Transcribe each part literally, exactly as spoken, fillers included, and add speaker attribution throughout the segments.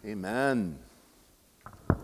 Speaker 1: Amen. Well,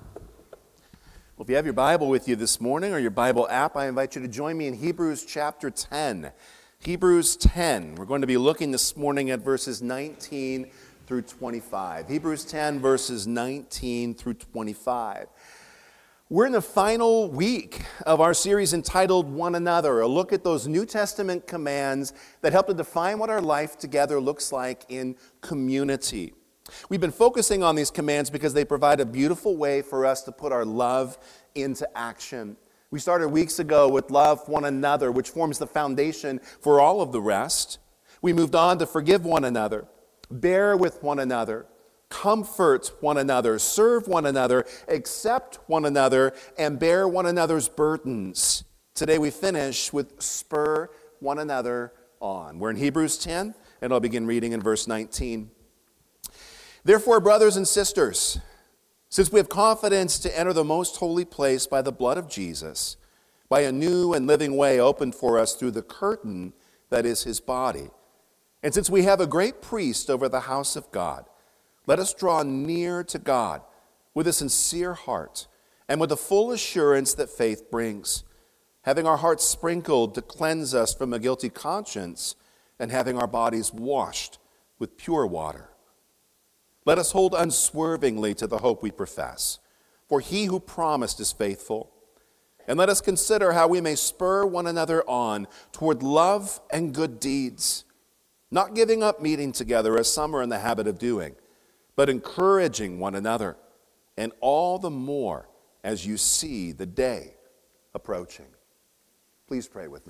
Speaker 1: if you have your Bible with you this morning or your Bible app, I invite you to join me in Hebrews chapter ten. Hebrews ten. We're going to be looking this morning at verses nineteen through twenty-five. Hebrews ten, verses nineteen through twenty-five. We're in the final week of our series entitled One Another, a look at those New Testament commands that help to define what our life together looks like in community. We've been focusing on these commands because they provide a beautiful way for us to put our love into action. We started weeks ago with love one another, which forms the foundation for all of the rest. We moved on to forgive one another, bear with one another, comfort one another, serve one another, accept one another, and bear one another's burdens. Today we finish with spur one another on. We're in Hebrews ten, and I'll begin reading in verse nineteen. Therefore, brothers and sisters, since we have confidence to enter the most holy place by the blood of Jesus, by a new and living way opened for us through the curtain that is his body, and since we have a great priest over the house of God, let us draw near to God with a sincere heart and with the full assurance that faith brings, having our hearts sprinkled to cleanse us from a guilty conscience and having our bodies washed with pure water. Let us hold unswervingly to the hope we profess, for he who promised is faithful. And let us consider how we may spur one another on toward love and good deeds, not giving up meeting together as some are in the habit of doing, but encouraging one another, and all the more as you see the day approaching. Please pray with me.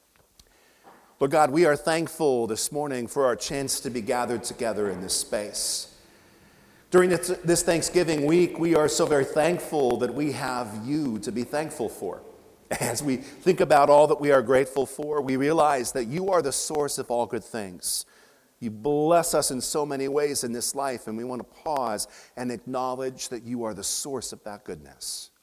Speaker 1: Lord God, we are thankful this morning for our chance to be gathered together in this space. During this Thanksgiving week, we are so very thankful that we have you to be thankful for. As we think about all that we are grateful for, we realize that you are the source of all good things. You bless us in so many ways in this life, and we want to pause and acknowledge that you are the source of that goodness.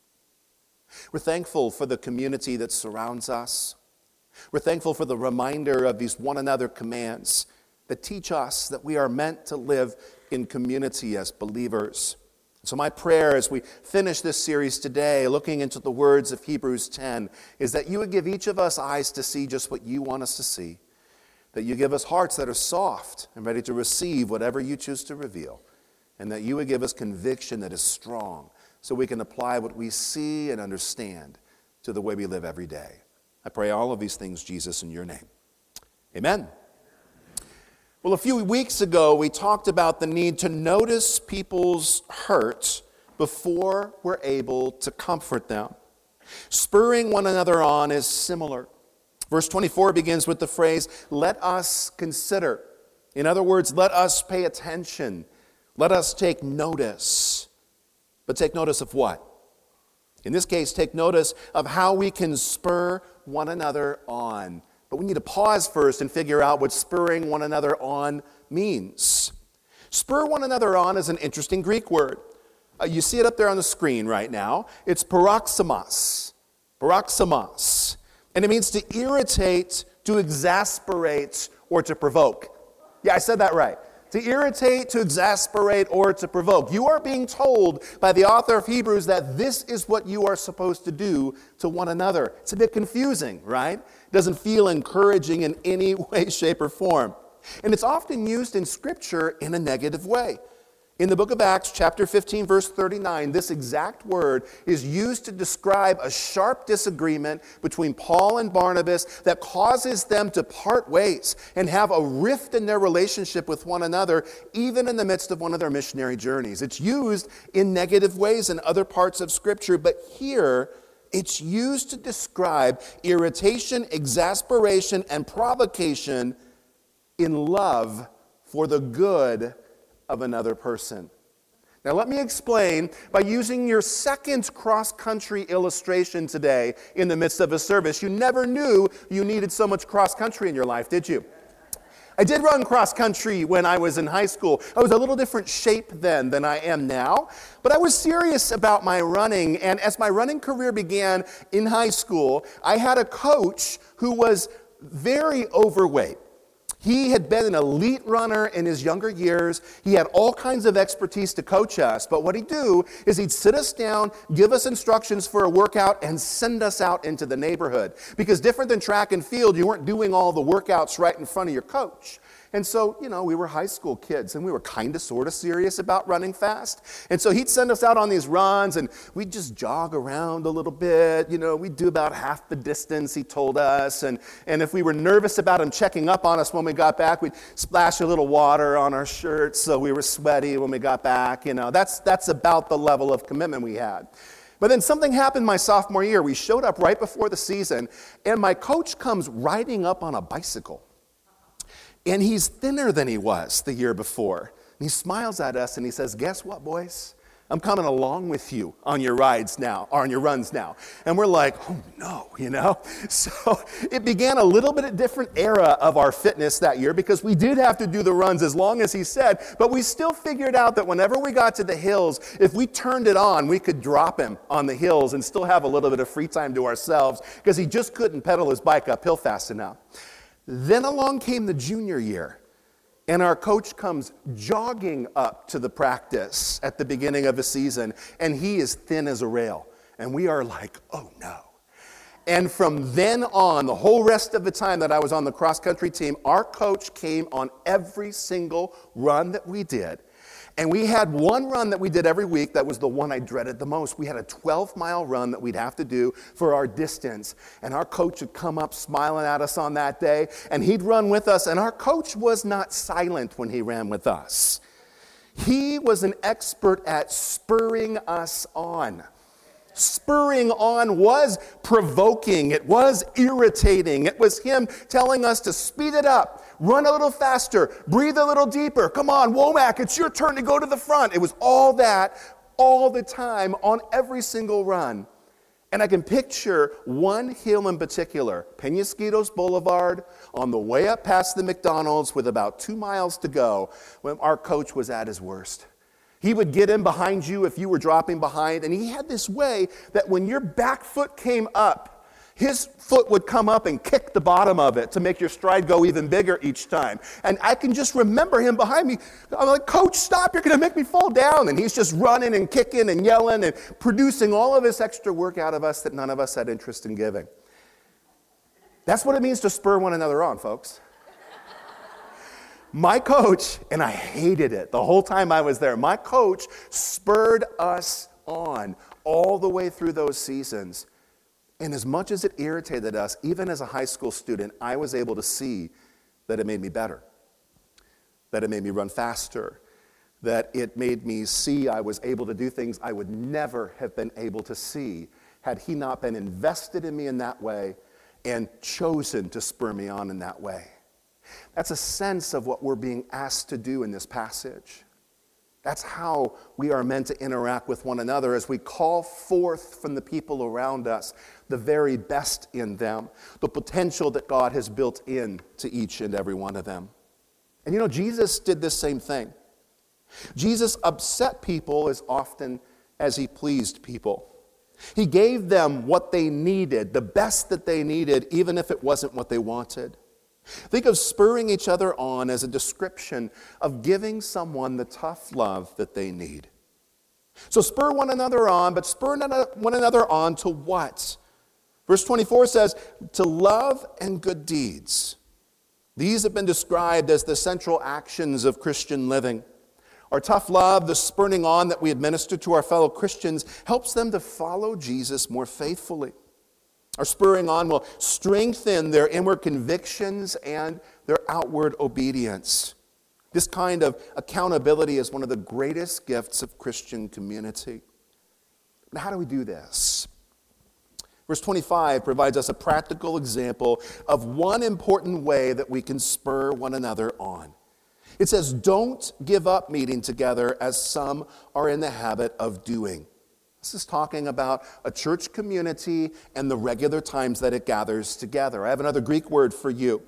Speaker 1: We're thankful for the community that surrounds us. We're thankful for the reminder of these one another commands that teach us that we are meant to live in community as believers. So my prayer as we finish this series today, looking into the words of Hebrews ten, is that you would give each of us eyes to see just what you want us to see, that you give us hearts that are soft and ready to receive whatever you choose to reveal, and that you would give us conviction that is strong so we can apply what we see and understand to the way we live every day. I pray all of these things, Jesus, in your name. Amen. Well, a few weeks ago, we talked about the need to notice people's hurt before we're able to comfort them. Spurring one another on is similar. Verse twenty-four begins with the phrase, let us consider. In other words, let us pay attention. Let us take notice. But take notice of what? In this case, take notice of how we can spur one another on. But we need to pause first and figure out what spurring one another on means. Spur one another on is an interesting Greek word. Uh, you see it up there on the screen right now. It's paroxomos. Paroxomos. And it means to irritate, to exasperate, or to provoke. Yeah, I said that right. To irritate, to exasperate, or to provoke. You are being told by the author of Hebrews that this is what you are supposed to do to one another. It's a bit confusing, right? It doesn't feel encouraging in any way, shape, or form. And it's often used in Scripture in a negative way. In the book of Acts, chapter fifteen, verse thirty-nine, this exact word is used to describe a sharp disagreement between Paul and Barnabas that causes them to part ways and have a rift in their relationship with one another, even in the midst of one of their missionary journeys. It's used in negative ways in other parts of Scripture, but here it's used to describe irritation, exasperation, and provocation in love for the good of another person. Now let me explain by using your second cross-country illustration today in the midst of a service. You never knew you needed so much cross-country in your life, did you? I did run cross-country when I was in high school. I was a little different shape then than I am now, but I was serious about my running, and as my running career began in high school, I had a coach who was very overweight. He had been an elite runner in his younger years. He had all kinds of expertise to coach us. But what he'd do is he'd sit us down, give us instructions for a workout, and send us out into the neighborhood. Because different than track and field, you weren't doing all the workouts right in front of your coach. And so, you know, we were high school kids, and we were kind of sort of serious about running fast. And so he'd send us out on these runs, and we'd just jog around a little bit. You know, we'd do about half the distance, he told us. And, and if we were nervous about him checking up on us when we got back, we'd splash a little water on our shirts so we were sweaty when we got back. You know, that's, that's about the level of commitment we had. But then something happened my sophomore year. We showed up right before the season, and my coach comes riding up on a bicycle. And he's thinner than he was the year before. And he smiles at us and he says, guess what, boys? I'm coming along with you on your rides now, or on your runs now. And we're like, oh no, you know? So it began a little bit of different era of our fitness that year because we did have to do the runs as long as he said, but we still figured out that whenever we got to the hills, if we turned it on, we could drop him on the hills and still have a little bit of free time to ourselves because he just couldn't pedal his bike uphill fast enough. Then along came the junior year, and our coach comes jogging up to the practice at the beginning of the season, and he is thin as a rail. And we are like, oh no. And from then on, the whole rest of the time that I was on the cross-country team, our coach came on every single run that we did. And we had one run that we did every week that was the one I dreaded the most. We had a twelve-mile run that we'd have to do for our distance. And our coach would come up smiling at us on that day, and he'd run with us. And our coach was not silent when he ran with us. He was an expert at spurring us on. Spurring on was provoking. It was irritating. It was him telling us to speed it up, run a little faster, breathe a little deeper. Come on, Womack, it's your turn to go to the front. It was all that all the time on every single run. And I can picture one hill in particular, Penasquitos Boulevard, on the way up past the McDonald's with about two miles to go when our coach was at his worst. He would get in behind you if you were dropping behind, and he had this way that when your back foot came up, his foot would come up and kick the bottom of it to make your stride go even bigger each time. And I can just remember him behind me. I'm like, Coach, stop, you're going to make me fall down. And he's just running and kicking and yelling and producing all of this extra work out of us that none of us had interest in giving. That's what it means to spur one another on, folks. My coach, and I hated it the whole time I was there, my coach spurred us on all the way through those seasons. And as much as it irritated us, even as a high school student, I was able to see that it made me better, that it made me run faster, that it made me see I was able to do things I would never have been able to see had he not been invested in me in that way and chosen to spur me on in that way. That's a sense of what we're being asked to do in this passage. That's how we are meant to interact with one another as we call forth from the people around us the very best in them, the potential that God has built in to each and every one of them. And you know, Jesus did this same thing. Jesus upset people as often as he pleased people. He gave them what they needed, the best that they needed, even if it wasn't what they wanted. Think of spurring each other on as a description of giving someone the tough love that they need. So spur one another on, but spur one another on to what? Verse twenty-four says, to love and good deeds. These have been described as the central actions of Christian living. Our tough love, the spurring on that we administer to our fellow Christians, helps them to follow Jesus more faithfully. Our spurring on will strengthen their inward convictions and their outward obedience. This kind of accountability is one of the greatest gifts of Christian community. Now, how do we do this? Verse twenty-five provides us a practical example of one important way that we can spur one another on. It says, don't give up meeting together as some are in the habit of doing. This is talking about a church community and the regular times that it gathers together. I have another Greek word for you.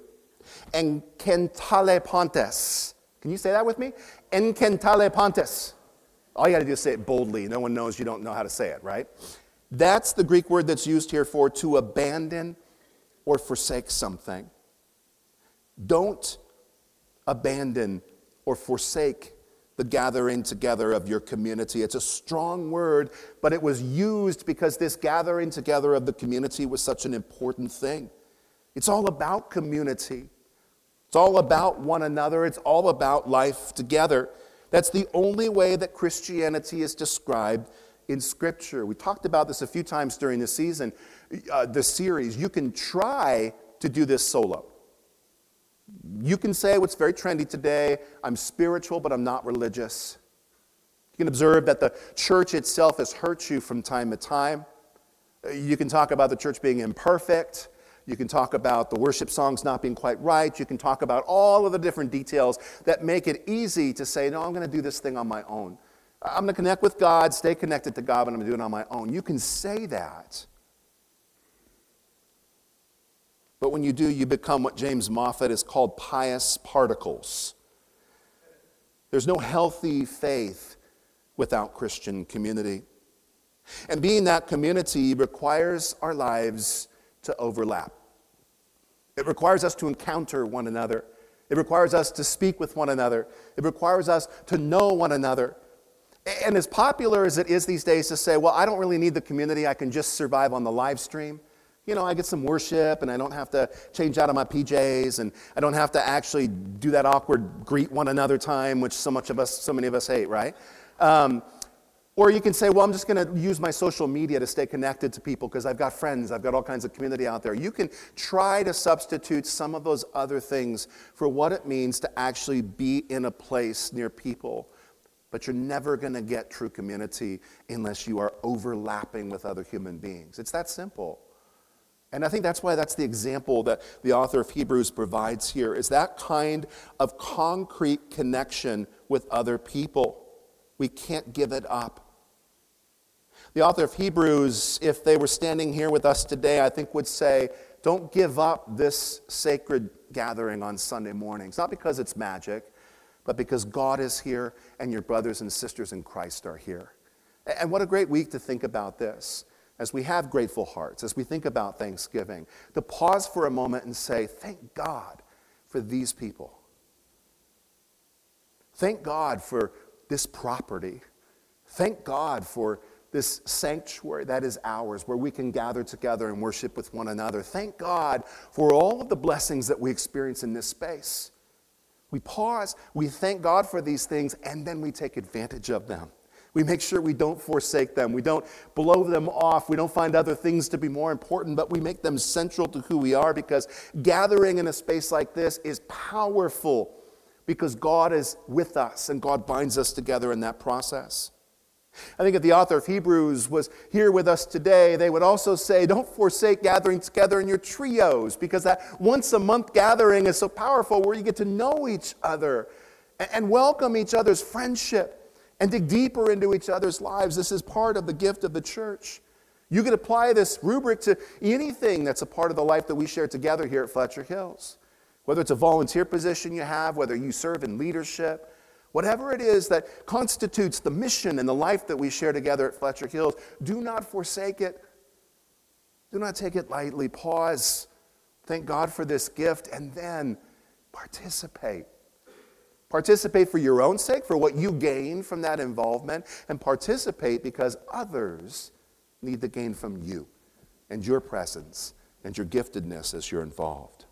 Speaker 1: Enkentalepontes. Can you say that with me? Enkentalepontes. All you got to do is say it boldly. No one knows you don't know how to say it, right? That's the Greek word that's used here for to abandon or forsake something. Don't abandon or forsake the gathering together of your community. It's a strong word, but it was used because this gathering together of the community was such an important thing. It's all about community. It's all about one another. It's all about life together. That's the only way that Christianity is described in Scripture. We talked about this a few times during the season, uh, the series. You can try to do this solo. You can say what's very trendy today, I'm spiritual, but I'm not religious. You can observe that the church itself has hurt you from time to time. You can talk about the church being imperfect. You can talk about the worship songs not being quite right. You can talk about all of the different details that make it easy to say, no, I'm going to do this thing on my own. I'm going to connect with God, stay connected to God, but I'm going to do it on my own. You can say that. But when you do, you become what James Moffat has called pious particles. There's no healthy faith without Christian community. And being that community requires our lives to overlap. It requires us to encounter one another. It requires us to speak with one another. It requires us to know one another. And as popular as it is these days to say, well, I don't really need the community, I can just survive on the live stream. You know, I get some worship and I don't have to change out of my P Js and I don't have to actually do that awkward greet one another time, which so much of us, so many of us hate, right? Um, or you can say, well, I'm just going to use my social media to stay connected to people because I've got friends, I've got all kinds of community out there. You can try to substitute some of those other things for what it means to actually be in a place near people. But you're never going to get true community unless you are overlapping with other human beings. It's that simple. And I think that's why that's the example that the author of Hebrews provides here, is that kind of concrete connection with other people. We can't give it up. The author of Hebrews, if they were standing here with us today, I think would say, don't give up this sacred gathering on Sunday mornings. Not because it's magic, but because God is here and your brothers and sisters in Christ are here. And what a great week to think about this. As we have grateful hearts, as we think about Thanksgiving, to pause for a moment and say, thank God for these people. Thank God for this property. Thank God for this sanctuary that is ours, where we can gather together and worship with one another. Thank God for all of the blessings that we experience in this space. We pause, we thank God for these things, and then we take advantage of them. We make sure we don't forsake them. We don't blow them off. We don't find other things to be more important, but we make them central to who we are, because gathering in a space like this is powerful because God is with us and God binds us together in that process. I think if the author of Hebrews was here with us today, they would also say, don't forsake gathering together in your trios, because that once a month gathering is so powerful, where you get to know each other and welcome each other's friendship and dig deeper into each other's lives. This is part of the gift of the church. You can apply this rubric to anything that's a part of the life that we share together here at Fletcher Hills. Whether it's a volunteer position you have, whether you serve in leadership, whatever it is that constitutes the mission and the life that we share together at Fletcher Hills, do not forsake it. Do not take it lightly. Pause. Thank God for this gift, and then participate. Participate for your own sake, for what you gain from that involvement, and participate because others need to gain from you and your presence and your giftedness as you're involved.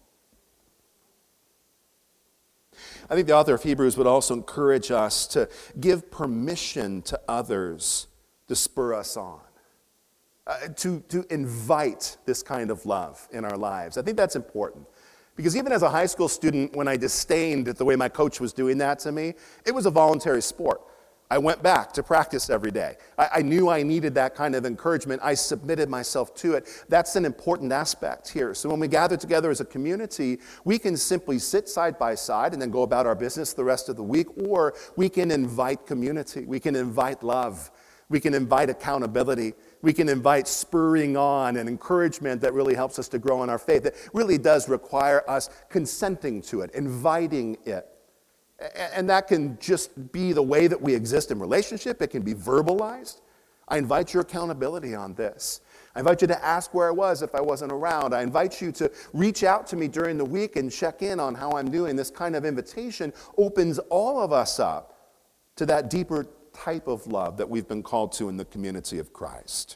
Speaker 1: I think the author of Hebrews would also encourage us to give permission to others to spur us on, uh, to, to invite this kind of love in our lives. I think that's important. Because even as a high school student, when I disdained the way my coach was doing that to me, it was a voluntary sport. I went back to practice every day. I, I knew I needed that kind of encouragement. I submitted myself to it. That's an important aspect here. So when we gather together as a community, we can simply sit side by side and then go about our business the rest of the week, or we can invite community. We can invite love. We can invite accountability. We can invite spurring on and encouragement that really helps us to grow in our faith. It really does require us consenting to it, inviting it. And that can just be the way that we exist in relationship. It can be verbalized. I invite your accountability on this. I invite you to ask where I was if I wasn't around. I invite you to reach out to me during the week and check in on how I'm doing. This kind of invitation opens all of us up to that deeper type of love that we've been called to in the community of Christ.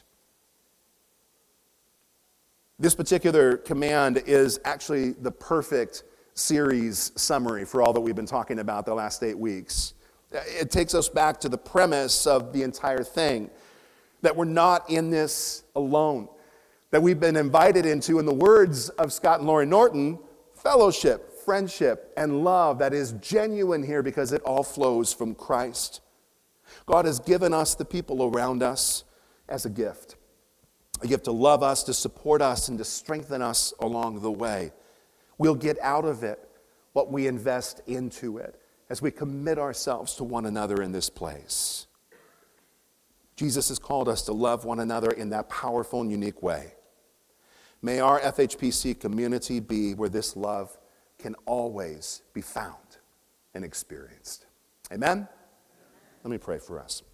Speaker 1: This particular command is actually the perfect series summary for all that we've been talking about the last eight weeks. It takes us back to the premise of the entire thing, that we're not in this alone, that we've been invited into, in the words of Scott and Lori Norton, fellowship, friendship, and love that is genuine here because it all flows from Christ. God has given us the people around us as a gift, a gift to love us, to support us, and to strengthen us along the way. We'll get out of it what we invest into it as we commit ourselves to one another in this place. Jesus has called us to love one another in that powerful and unique way. May our F H P C community be where this love can always be found and experienced. Amen? Let me pray for us.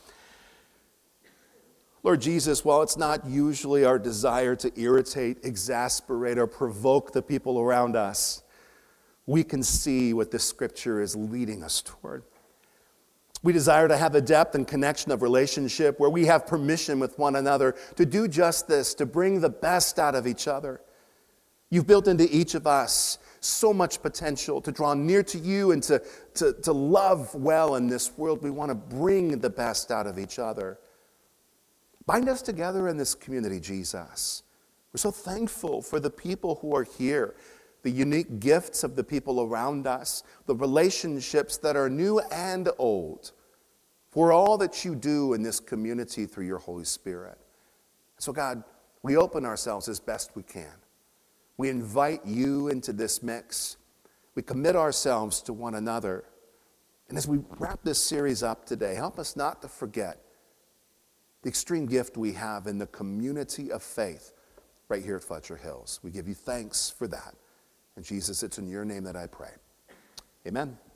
Speaker 1: Lord Jesus, while it's not usually our desire to irritate, exasperate, or provoke the people around us, we can see what this scripture is leading us toward. We desire to have a depth and connection of relationship where we have permission with one another to do just this, to bring the best out of each other. You've built into each of us so much potential to draw near to you and to, to, to love well in this world. We want to bring the best out of each other. Bind us together in this community, Jesus. We're so thankful for the people who are here, the unique gifts of the people around us, the relationships that are new and old, for all that you do in this community through your Holy Spirit. So God, we open ourselves as best we can. We invite you into this mix. We commit ourselves to one another. And as we wrap this series up today, help us not to forget the extreme gift we have in the community of faith right here at Fletcher Hills. We give you thanks for that. And Jesus, it's in your name that I pray. Amen.